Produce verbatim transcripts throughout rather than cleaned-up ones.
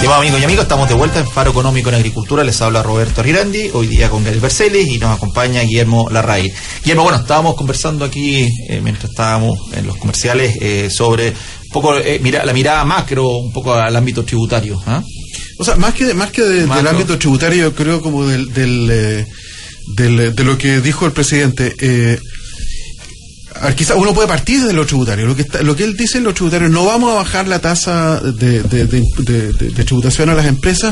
Estimados amigos y amigos, estamos de vuelta en Faro Económico en Agricultura. Les habla Roberto Rirandi, hoy día con Gabriel Bercelis, y nos acompaña Guillermo Larraín. Guillermo, bueno, estábamos conversando aquí eh, mientras estábamos en los comerciales eh, sobre un poco eh, mira, la mirada macro, un poco al ámbito tributario. ¿eh? O sea, más que de, más que de, del ámbito tributario, yo creo como del, del, eh, del de lo que dijo el presidente. Eh, Quizá uno puede partir de lo tributario. Lo que está, lo que él dice en lo tributario: no vamos a bajar la tasa de, de, de, de, de, de tributación a las empresas.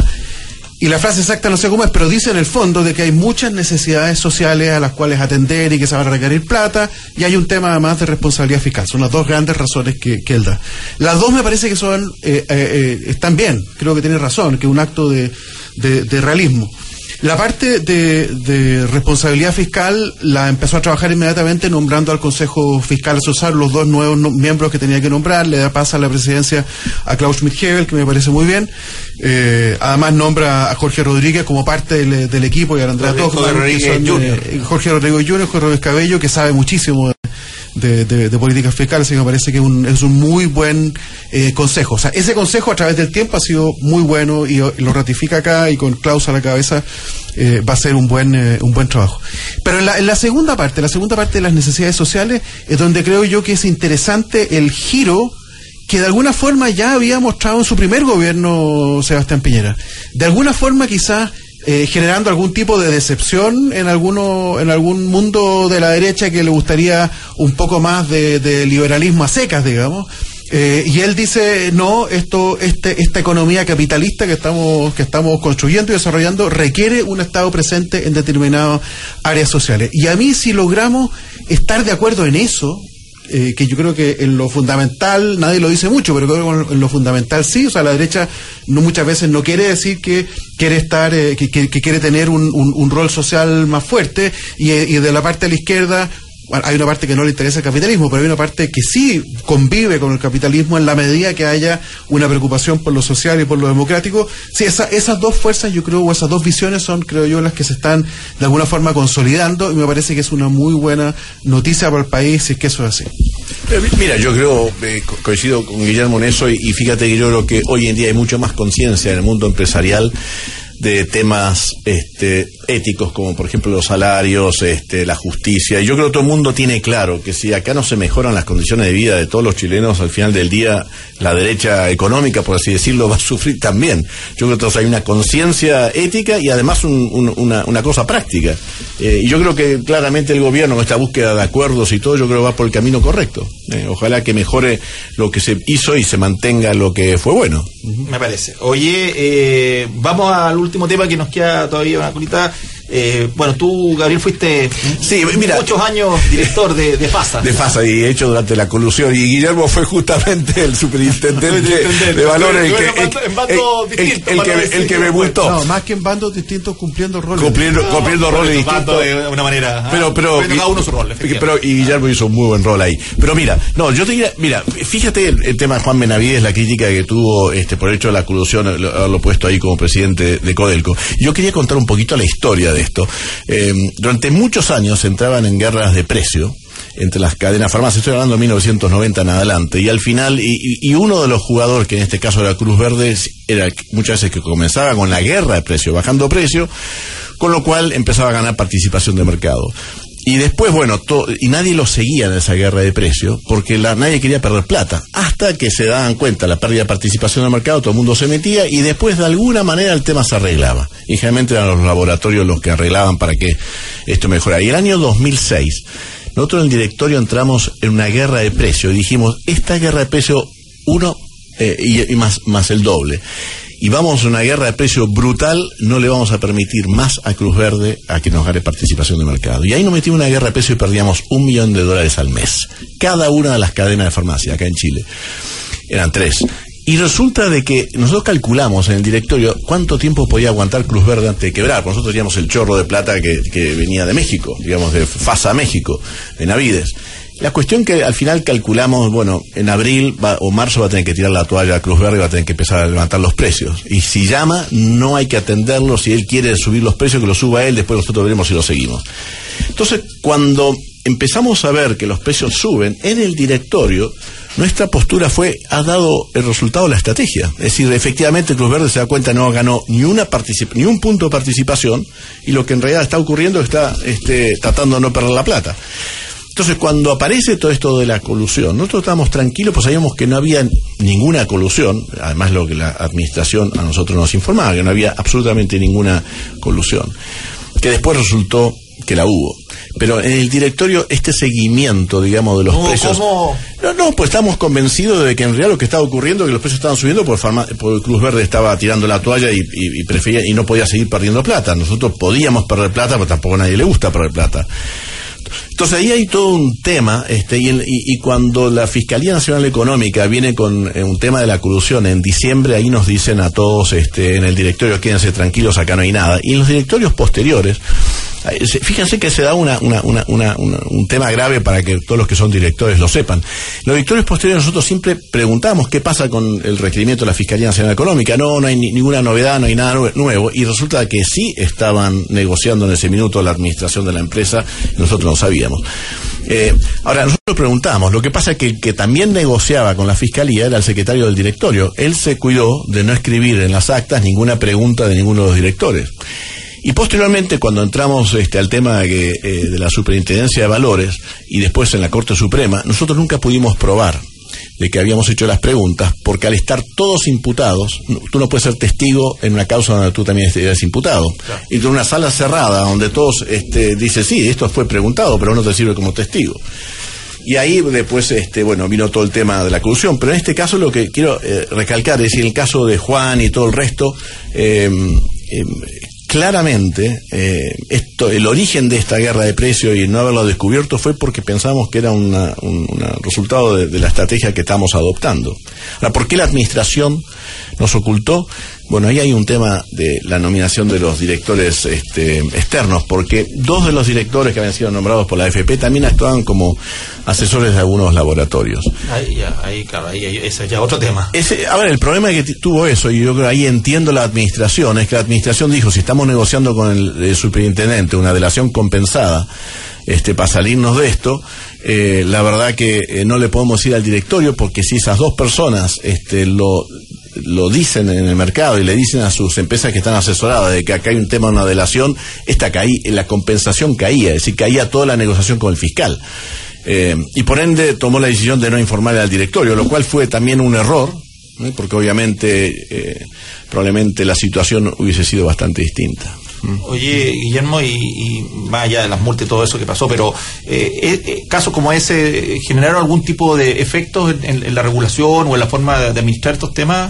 Y la frase exacta no sé cómo es, pero dice en el fondo de que hay muchas necesidades sociales a las cuales atender y que se van a requerir plata, y hay un tema además de responsabilidad fiscal. Son las dos grandes razones que, que él da. Las dos me parece que son eh, eh, eh, están bien, creo que tiene razón, que es un acto de, de, de realismo. La parte de, de responsabilidad fiscal la empezó a trabajar inmediatamente nombrando al Consejo Fiscal Asesor los dos nuevos no, miembros que tenía que nombrar. Le da pasa a la presidencia a Klaus Schmidt-Hebel, que me parece muy bien. Eh, además nombra a Jorge Rodríguez como parte del, del equipo, y a Andrea Tochman, eh, Jorge Rodríguez junior, Jorge Rodríguez Cabello, que sabe muchísimo de, de, de, de políticas fiscales, y me parece que un, es un muy buen eh, consejo. O sea, ese consejo a través del tiempo ha sido muy bueno, y, y lo ratifica acá, y con Klaus a la cabeza eh, va a ser un buen eh, un buen trabajo. Pero en la, en la segunda parte, la segunda parte de las necesidades sociales, es donde creo yo que es interesante el giro que de alguna forma ya había mostrado en su primer gobierno Sebastián Piñera. De alguna forma quizás eh, generando algún tipo de decepción en alguno en algún mundo de la derecha que le gustaría un poco más de, de liberalismo a secas, digamos. Eh, y él dice, no, esto, este, esta economía capitalista que estamos, que estamos construyendo y desarrollando requiere un Estado presente en determinadas áreas sociales. Y a mí, si logramos estar de acuerdo en eso, eh, que yo creo que en lo fundamental, nadie lo dice mucho, pero creo que en lo fundamental sí, o sea, la derecha no muchas veces no quiere decir que quiere estar, eh, que, que, que quiere tener un, un, un rol social más fuerte, y, y de la parte de la izquierda, bueno, hay una parte que no le interesa el capitalismo, pero hay una parte que sí convive con el capitalismo en la medida que haya una preocupación por lo social y por lo democrático. Sí, esa, esas dos fuerzas, yo creo, o esas dos visiones son, creo yo, las que se están de alguna forma consolidando, y me parece que es una muy buena noticia para el país si es que eso es así. Mira, yo creo, eh, coincido con Guillermo en eso, y, y fíjate que yo creo que hoy en día hay mucho más conciencia en el mundo empresarial de temas este, éticos, como por ejemplo los salarios, este, la justicia. Y yo creo que todo el mundo tiene claro que si acá no se mejoran las condiciones de vida de todos los chilenos, al final del día la derecha económica, por así decirlo, va a sufrir también. Yo creo que entonces hay una conciencia ética y además un, un, una, una cosa práctica. Eh, y yo creo que claramente el gobierno, con esta búsqueda de acuerdos y todo, yo creo que va por el camino correcto. Eh, ojalá que mejore lo que se hizo y se mantenga lo que fue bueno. Me parece. Oye, eh, vamos al último tema que nos queda todavía una colita. Eh, bueno, tú, Gabriel, fuiste sí, mira, muchos años director de, de FASA. De FASA, y hecho durante la colusión. Y Guillermo fue justamente el superintendente de valores. El que, el, en bandos el, el, el, que, el que me gustó. No, más que en bandos distintos, cumpliendo roles. Cumpliendo, no, cumpliendo no, roles distintos. De una manera. Pero, pero, pero cada uno su rol. Pero, y Guillermo hizo un muy buen rol ahí. Pero mira, no, yo te diría, mira, fíjate el, el tema de Juan Benavides, la crítica que tuvo este por el hecho de la colusión, lo, lo puesto ahí como presidente de Codelco. Yo quería contar un poquito la historia de esto. Eh, durante muchos años se entraban en guerras de precio entre las cadenas farmacéuticas, estoy hablando de mil novecientos noventa en adelante, y al final, y, y uno de los jugadores, que en este caso era Cruz Verde, era muchas veces que comenzaba con la guerra de precio, bajando precio, con lo cual empezaba a ganar participación de mercado. Y después, bueno, to, y nadie lo seguía en esa guerra de precio, porque la, nadie quería perder plata, hasta que se daban cuenta la pérdida de participación del mercado, todo el mundo se metía, y después de alguna manera el tema se arreglaba. Y generalmente eran los laboratorios los que arreglaban para que esto mejorara. Y el año dos mil seis, nosotros en el directorio entramos en una guerra de precio, y dijimos, esta guerra de precio, uno, eh, y, y más, más el doble. Y vamos a una guerra de precio brutal, no le vamos a permitir más a Cruz Verde a que nos gane participación de mercado. Y ahí nos metimos en una guerra de precio y perdíamos un millón de dólares al mes. Cada una de las cadenas de farmacia acá en Chile. Eran tres. Y resulta de que nosotros calculamos en el directorio cuánto tiempo podía aguantar Cruz Verde antes de quebrar. Nosotros teníamos el chorro de plata que, que venía de México, digamos de FASA México, de Navides. La cuestión que al final calculamos, bueno, en abril va, o marzo va a tener que tirar la toalla a Cruz Verde y va a tener que empezar a levantar los precios. Y si llama, no hay que atenderlo. Si él quiere subir los precios, que lo suba él, después nosotros veremos si lo seguimos. Entonces, cuando empezamos a ver que los precios suben, en el directorio nuestra postura fue, ha dado el resultado de la estrategia. Es decir, efectivamente Cruz Verde se da cuenta, no ganó ni una particip- ni un punto de participación, y lo que en realidad está ocurriendo es que está este, tratando de no perder la plata. Entonces, cuando aparece todo esto de la colusión, nosotros estábamos tranquilos, pues sabíamos que no había ninguna colusión, además lo que la administración a nosotros nos informaba, que no había absolutamente ninguna colusión, que después resultó que la hubo. Pero en el directorio, este seguimiento, digamos, de los no, precios... ¿cómo? No, no, pues estamos convencidos de que en realidad lo que estaba ocurriendo es que los precios estaban subiendo porque, Farma, porque Cruz Verde estaba tirando la toalla y, y, y prefería y no podía seguir perdiendo plata. Nosotros podíamos perder plata, pero tampoco a nadie le gusta perder plata. Entonces ahí hay todo un tema, este, y, y, y cuando la Fiscalía Nacional Económica viene con eh, un tema de la colusión en diciembre, ahí nos dicen a todos este, en el directorio, quédense tranquilos, acá no hay nada. Y en los directorios posteriores, eh, fíjense que se da una, una, una, una, una, un tema grave para que todos los que son directores lo sepan. En los directorios posteriores nosotros siempre preguntamos qué pasa con el requerimiento de la Fiscalía Nacional Económica. No, no hay ni, ninguna novedad, no hay nada nuevo. Y resulta que sí estaban negociando en ese minuto la administración de la empresa, y nosotros no sabíamos. Eh, ahora, nosotros preguntamos, lo que pasa es que el que también negociaba con la Fiscalía era el secretario del directorio. Él se cuidó de no escribir en las actas ninguna pregunta de ninguno de los directores. Y posteriormente, cuando entramos este, al tema de, que, eh, de la Superintendencia de Valores y después en la Corte Suprema, nosotros nunca pudimos probar de que habíamos hecho las preguntas, porque al estar todos imputados, tú no puedes ser testigo en una causa donde tú también eres imputado. Claro. Y en una sala cerrada donde todos este, dicen, sí, esto fue preguntado, pero no te sirve como testigo. Y ahí después, este, bueno, vino todo el tema de la colusión, pero en este caso lo que quiero eh, recalcar es, en el caso de Juan y todo el resto, eh, eh, claramente, eh, esto, el origen de esta guerra de precios y no haberlo descubierto fue porque pensamos que era una, un una resultado de, de la estrategia que estamos adoptando. Ahora, ¿por qué la administración nos ocultó? Bueno, ahí hay un tema de la nominación de los directores este, externos, porque dos de los directores que habían sido nombrados por la A F P también actuaban como asesores de algunos laboratorios. Ahí, ya, ahí claro, ahí, ahí ese es ya otro tema. Ese, a ver, el problema que t- tuvo eso, y yo creo ahí entiendo la administración, es que la administración dijo, si estamos negociando con el, el superintendente una delación compensada, este, para salirnos de esto, eh, la verdad que eh, no le podemos ir al directorio, porque si esas dos personas este, lo lo dicen en el mercado y le dicen a sus empresas que están asesoradas de que acá hay un tema de una delación, esta caí, la compensación caía, es decir, caía toda la negociación con el fiscal. Eh, y por ende tomó la decisión de no informarle al directorio, lo cual fue también un error, ¿eh? Porque obviamente eh, probablemente la situación hubiese sido bastante distinta. Oye, Guillermo, y, y más allá de las multas y todo eso que pasó, pero eh, eh, casos como ese, ¿generaron algún tipo de efectos en, en, en la regulación o en la forma de, de administrar estos temas?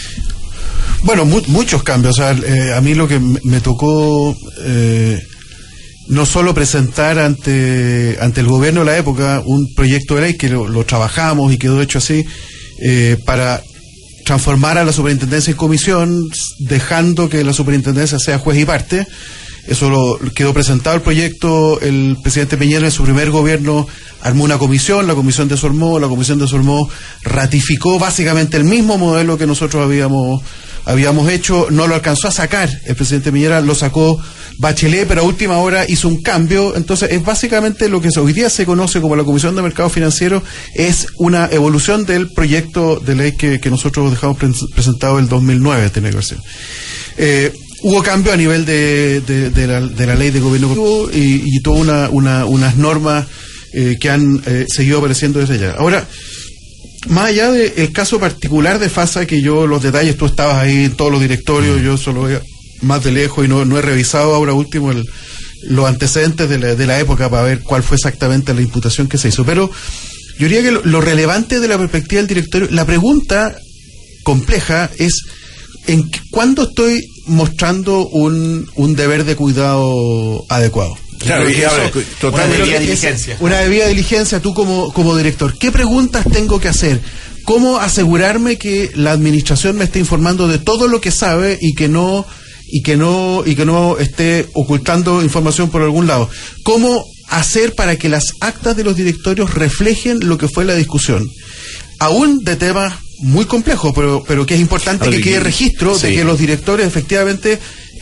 Bueno, mu- muchos cambios. O sea, eh, a mí lo que me, me tocó eh, no solo presentar ante ante el gobierno de la época un proyecto de ley que lo, lo trabajamos y quedó hecho así eh, para transformar a la superintendencia en comisión, dejando que la superintendencia sea juez y parte. Eso lo quedó presentado el proyecto, el presidente Piñera en su primer gobierno armó una comisión, la comisión de Sormó, la comisión de Sormó ratificó básicamente el mismo modelo que nosotros habíamos habíamos hecho, no lo alcanzó a sacar, el presidente Piñera lo sacó Bachelet, pero a última hora hizo un cambio. Entonces es básicamente lo que hoy día se conoce como la Comisión de Mercado Financiero, es una evolución del proyecto de ley que, que nosotros dejamos pre- presentado el dos mil nueve, tiene que ser. Eh, hubo cambio a nivel de, de, de, la, de la ley de gobierno y, y todas una, una, unas normas eh, que han eh, seguido apareciendo desde allá. Ahora, más allá del caso particular de FASA, que yo los detalles, tú estabas ahí en todos los directorios, yo solo veo más de lejos y no, no he revisado ahora último el, los antecedentes de la, de la época para ver cuál fue exactamente la imputación que se hizo. Pero yo diría que lo, lo relevante de la perspectiva del directorio, la pregunta compleja es en cuándo estoy mostrando un, un deber de cuidado adecuado. Claro, y ahora, una debida diligencia. Una debida diligencia, tú como, como director. ¿Qué preguntas tengo que hacer? ¿Cómo asegurarme que la administración me esté informando de todo lo que sabe y que no y que no y que no esté ocultando información por algún lado? ¿Cómo hacer para que las actas de los directorios reflejen lo que fue la discusión? Aún de temas muy complejos, pero pero que es importante que quede registro sí. de que los directores efectivamente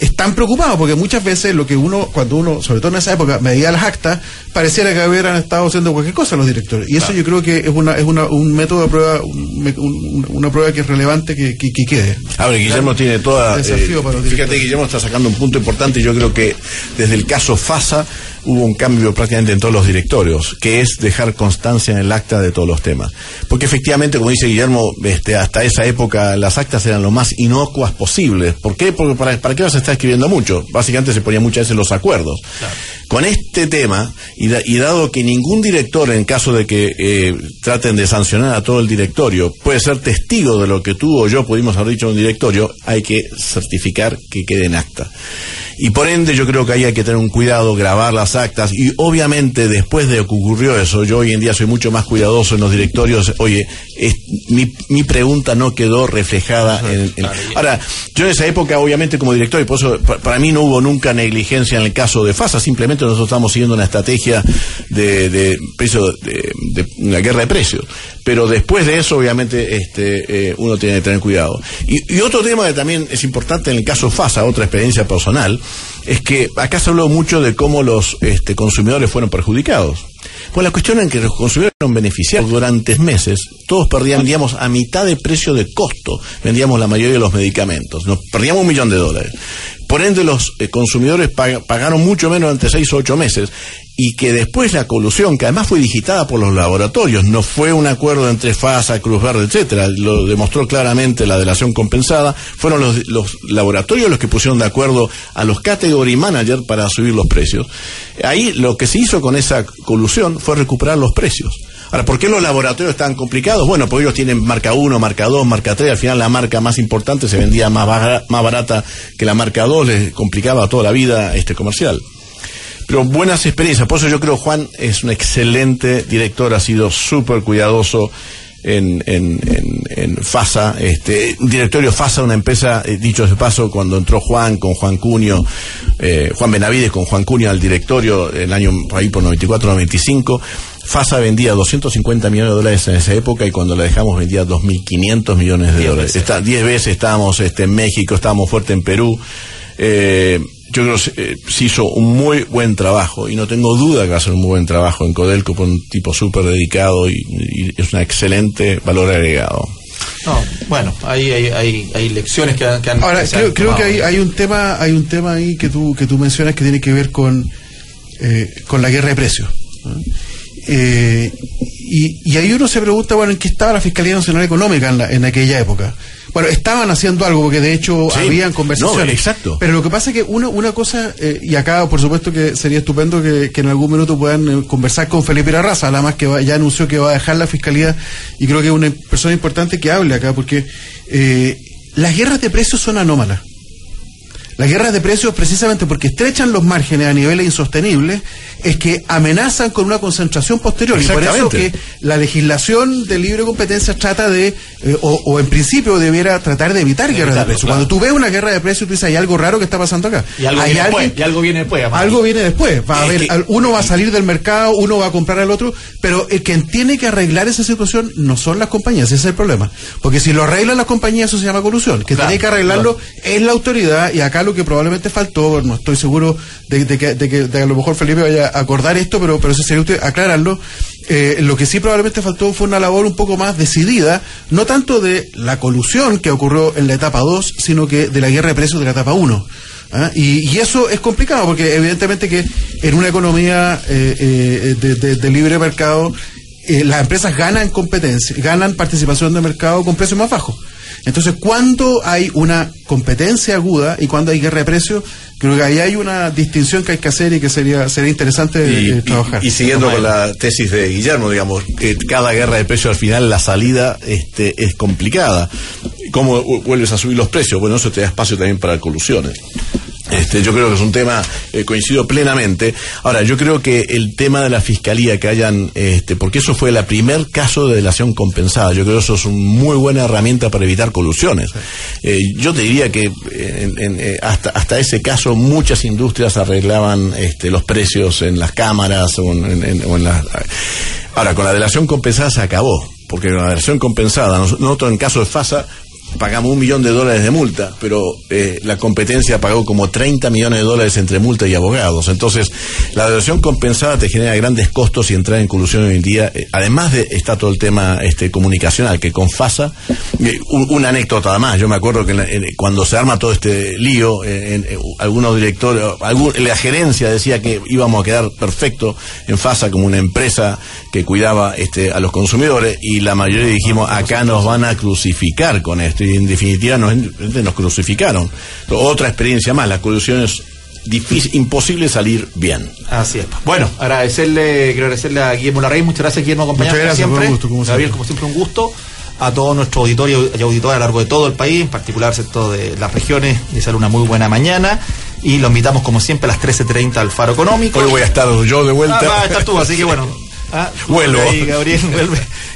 están preocupados, porque muchas veces lo que uno, cuando uno, sobre todo en esa época, medía las actas, pareciera que hubieran estado haciendo cualquier cosa los directores. Y eso claro. Yo creo que es una es una, un método de prueba, un, un, una prueba que es relevante que, que, que quede. A ver, Guillermo claro. tiene toda... Eh, fíjate, Guillermo está sacando un punto importante, y yo creo que desde el caso FASA hubo un cambio prácticamente en todos los directorios, que es dejar constancia en el acta de todos los temas. Porque efectivamente, como dice Guillermo, este, hasta esa época las actas eran lo más inocuas posibles. ¿Por qué? Porque para, ¿para qué vas a estar escribiendo mucho? Básicamente se ponían muchas veces los acuerdos. Claro. Con este tema, y, da, y dado que ningún director, en caso de que eh, traten de sancionar a todo el directorio, puede ser testigo de lo que tú o yo pudimos haber dicho en un directorio, hay que certificar que quede en acta. Y por ende yo creo que ahí hay que tener un cuidado, grabar las actas, y obviamente después de que ocurrió eso, yo hoy en día soy mucho más cuidadoso en los directorios. Oye, es, mi, mi pregunta no quedó reflejada en, en... Ahora, yo en esa época obviamente como director, y por eso para mí no hubo nunca negligencia en el caso de FASA, simplemente nosotros estamos siguiendo una estrategia de, de precio, de, de una guerra de precios. Pero después de eso, obviamente, este, eh, uno tiene que tener cuidado. Y, y otro tema que también es importante en el caso FASA, otra experiencia personal, es que acá se habló mucho de cómo los este, consumidores fueron perjudicados. Pues la cuestión es que los consumidores fueron beneficiados durante meses. Todos perdían, vendíamos a mitad de precio de costo, vendíamos la mayoría de los medicamentos. Nos perdíamos un millón de dólares. Por ende, los eh, consumidores pag- pagaron mucho menos durante seis o ocho meses. Y que después la colusión, que además fue digitada por los laboratorios, no fue un acuerdo entre FASA, Cruz Verde, etcétera, lo demostró claramente la delación compensada, fueron los, los laboratorios los que pusieron de acuerdo a los category managers para subir los precios. Ahí lo que se hizo con esa colusión fue recuperar los precios. Ahora, ¿por qué los laboratorios estaban complicados? Bueno, porque ellos tienen marca uno, marca dos, marca tres, al final la marca más importante se vendía más, bar- más barata que la marca dos, les complicaba toda la vida este comercial. Pero buenas experiencias, por eso yo creo Juan es un excelente director, ha sido súper cuidadoso en, en, en, en FASA, este, directorio FASA, una empresa, eh, dicho de paso, cuando entró Juan con Juan Cunio, eh, Juan Benavides con Juan Cunio al directorio, el año por ahí por noventa y cuatro noventa y cinco, FASA vendía doscientos cincuenta millones de dólares en esa época, y cuando la dejamos vendía dos mil quinientos millones de dólares. Está, diez veces estábamos este, en México, estábamos fuerte en Perú. Eh, yo creo que eh, se hizo un muy buen trabajo, y no tengo duda que va a ser un muy buen trabajo en Codelco, por un tipo súper dedicado, y, y es un excelente valor agregado. No, bueno, ahí hay, hay, hay lecciones que han, que han Ahora, que creo, han creo que hay, hay un tema hay un tema ahí que tú que tú mencionas que tiene que ver con eh, con la guerra de precios, ¿no? Eh, y, y ahí uno se pregunta, bueno, ¿en qué estaba la Fiscalía Nacional Económica en, la, en aquella época? Bueno, estaban haciendo algo, porque de hecho sí, habían conversaciones. No, exacto. Pero lo que pasa es que una, una cosa, eh, y acá por supuesto que sería estupendo que, que en algún minuto puedan eh, conversar con Felipe Larraza, nada más que va, ya anunció que va a dejar la Fiscalía, y creo que es una persona importante que hable acá, porque eh, las guerras de precios son anómalas. Las guerras de precios, precisamente porque estrechan los márgenes a niveles insostenibles, es que amenazan con una concentración posterior. Y por eso que la legislación de libre competencia trata de, eh, o, o en principio debiera tratar de evitar de guerras de precios. Claro. Cuando tú ves una guerra de precios, tú dices, hay algo raro que está pasando acá. Y algo, hay viene, alguien, después, y algo viene después. Además. Algo viene después. Va a haber, que, uno va a salir del mercado, uno va a comprar al otro, pero el quien tiene que arreglar esa situación no son las compañías, ese es el problema. Porque si lo arreglan las compañías, eso se llama colusión. Que claro, tiene que arreglarlo claro. es la autoridad, y acá lo que probablemente faltó, no estoy seguro de, de, que, de que de a lo mejor Felipe vaya a acordar esto, pero, pero eso sería útil aclararlo. Eh, lo que sí probablemente faltó fue una labor un poco más decidida, no tanto de la colusión que ocurrió en la etapa dos, sino que de la guerra de precios de la etapa uno. ¿Ah? Y, y eso es complicado, porque evidentemente que en una economía eh, eh, de, de, de libre mercado, eh, las empresas ganan competencia, ganan participación de mercado con precios más bajos. Entonces, cuando hay una competencia aguda y cuando hay guerra de precios, creo que ahí hay una distinción que hay que hacer y que sería sería interesante y, eh, trabajar. Y, y siguiendo con la tesis de Guillermo, digamos, que cada guerra de precios al final la salida este, es complicada. ¿Cómo vuelves a subir los precios? Bueno, eso te da espacio también para colusiones. Este, yo creo que es un tema, eh, coincido plenamente. Ahora, yo creo que el tema de la fiscalía que hayan, este, porque eso fue el primer caso de delación compensada, yo creo que eso es una muy buena herramienta para evitar colusiones. Eh, yo te diría que en, en, eh, hasta hasta ese caso muchas industrias arreglaban este, los precios en las cámaras o en, en, o en las... Ahora, con la delación compensada se acabó, porque con la delación compensada, nosotros en caso de FASA pagamos un millón de dólares de multa, pero eh, la competencia pagó como treinta millones de dólares entre multa y abogados. Entonces, la devaluación compensada te genera grandes costos y entrar en colusión hoy en día. Eh, además de, está todo el tema este comunicacional, que con FASA, eh, un, una anécdota además, yo me acuerdo que en la, en, cuando se arma todo este lío, eh, en, en, algunos directores, algún, la gerencia decía que íbamos a quedar perfecto en FASA como una empresa que cuidaba este a los consumidores, y la mayoría dijimos, acá nos van a crucificar con esto, y en definitiva nos, nos crucificaron. Otra experiencia más, la colusión es difícil, imposible salir bien. Así es. Bueno, agradecerle, quiero agradecerle a Guillermo Larraín, muchas gracias Guillermo, acompañarnos muchas gracias, siempre. Gusto, como Gabriel, siempre. como siempre un gusto. A todo nuestro auditorio y auditoría a lo largo de todo el país, en particular sector de las regiones, desear una muy buena mañana, y lo invitamos como siempre a las trece treinta al Faro Económico. Hoy voy a estar yo de vuelta. Ah, va a estar tú, así que bueno. Ah, vuelvo. Ahí, Gabriel, vuelve.